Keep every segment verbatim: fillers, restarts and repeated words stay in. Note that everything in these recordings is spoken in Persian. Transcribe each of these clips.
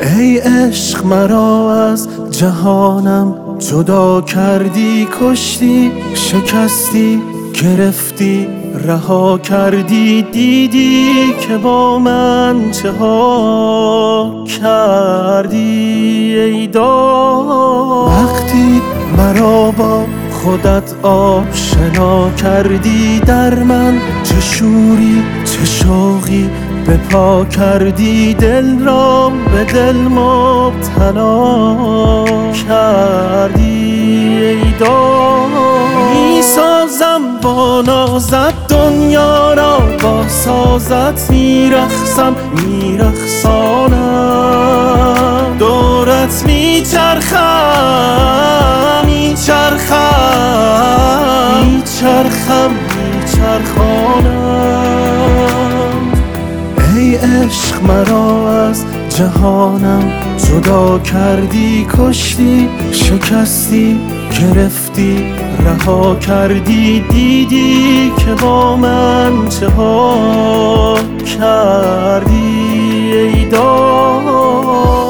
ای عشق مرا از جهانم جدا کردی، کشتی، شکستی، گرفتی، رها کردی. دیدی که با من چه ها کردی ای داد. وقتی مرا با خودت آشنا کردی، در من چه شوری چه شوقی به پا کردی. دل را به دل مبتلا کردی ای داد. می سازم با نازت دنیا را، با سازت می رقصم می رقصانم. دورت می چرخم می چرخم می چرخم می چرخانم. ای عشق مرا از جهانم جدا کردی، کشتی، شکستی، گرفتی، رها کردی. دیدی که با من چه ها کردی ای داد.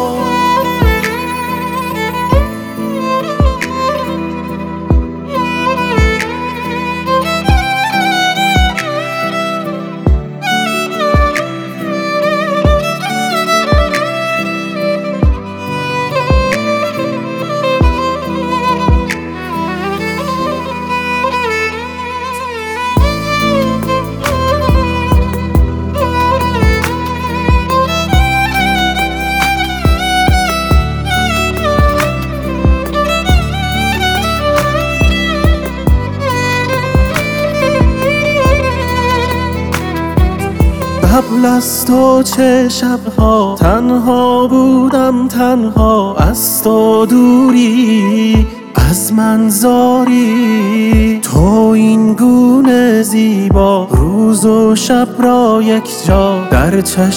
قبل از تو چه شبها تنها بودم، تنها از تو دوری از من زاری. تو این گونه زیبا روز و شب را یک جا در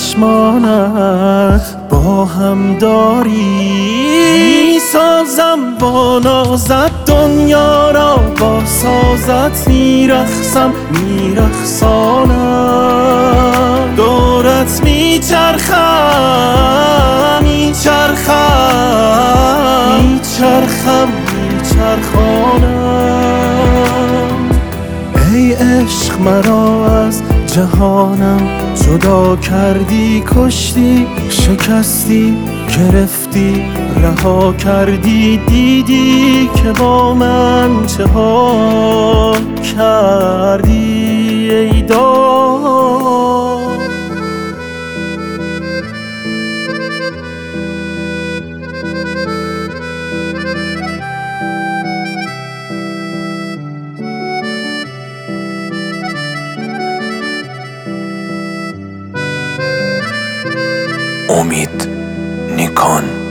چشمانت با هم داری. می سازم با نازت دنیا را، با سازت می رقصم می رقصانم. دورت می چرخم می چرخم می چرخم می چرخانم. ای عشق مرا از جهانم جدا کردی، کشتی، شکستی، گرفتی، رها کردی. دیدی که با من چه ها کردی ای داد. امید نیکان.